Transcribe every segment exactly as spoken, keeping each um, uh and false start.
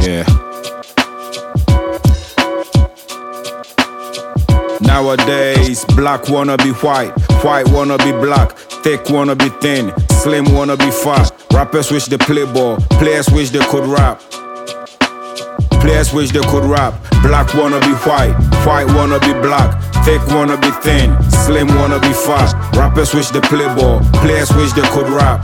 Yeah. Nowadays, black wanna be white, white wanna be black, thick wanna be thin, slim wanna be fat. Rappers wish they play ball, players wish they could rap. Players wish they could rap. Black wanna be white, white wanna be black, thick wanna be thin, slim wanna be fat. Rappers wish they play ball, players wish they could rap.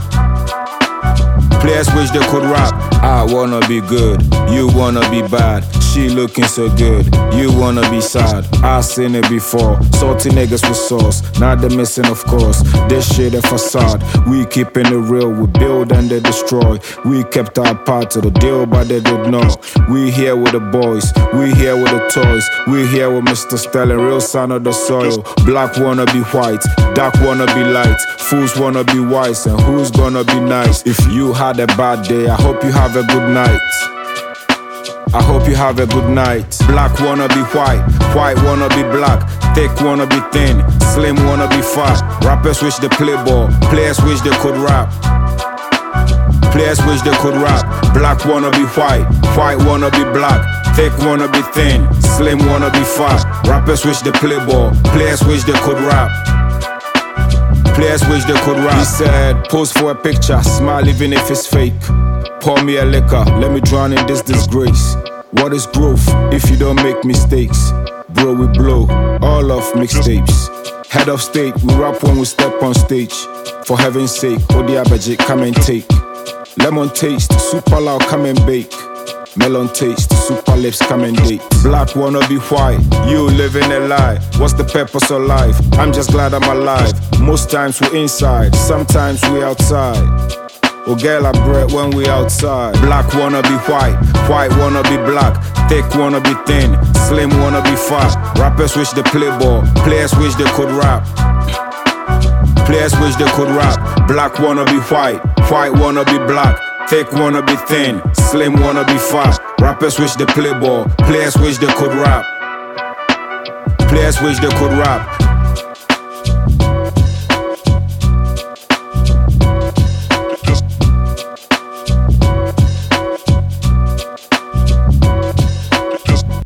Players wish they could rap. I wanna be good, you wanna be bad. She looking so good, you wanna be sad. I seen it before, salty niggas with sauce. Now they're missing, of course. This shit a facade. We keeping it real, we build and they destroy. We kept our part of the deal, but they did not. We here with the boys, we here with the toys. We here with Mister Sterling, real son of the soil. Black wanna be white, dark wanna be light. Fools wanna be wise, and who's gonna be nice? If you had a bad day, I hope you have a good night. I hope you have a good night. Black wanna be white, white wanna be black, thick wanna be thin, slim wanna be fat. Rappers wish they play ball, players wish they could rap. Players wish they could rap. Black wanna be white, white wanna be black, thick wanna be thin, slim wanna be fat. Rappers wish they play ball, players wish they could rap. Players wish they could rap. He said, pose for a picture, smile even if it's fake. Pour me a liquor, let me drown in this disgrace. What is growth if you don't make mistakes? Bro, we blow all off mixtapes. Head of state, we rap when we step on stage. For heaven's sake, Odi Abaji, come and take. Lemon taste, super loud, come and bake. Melon taste, super lips, come and date. Black wanna be white, you living a lie. What's the purpose of life? I'm just glad I'm alive. Most times we inside, sometimes we outside. Oh girl, I bread when we outside. Black wanna be white, white wanna be black, thick wanna be thin, slim wanna be fat. Rappers wish they play ball, players wish they could rap. Players wish they could rap. Black wanna be white, white wanna be black, thick wanna be thin, slim wanna be fat. Rappers wish they play ball, players wish they could rap. Players wish they could rap.